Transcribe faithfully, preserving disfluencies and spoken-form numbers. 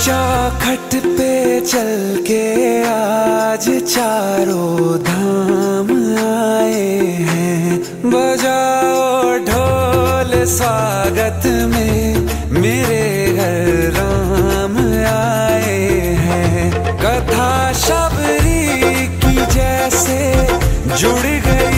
चौखट पे चल के आज चारों धाम आए हैं। बजाओ ढोल स्वागत में मेरे घर राम आए हैं। कथा शबरी की जैसे जुड़ गई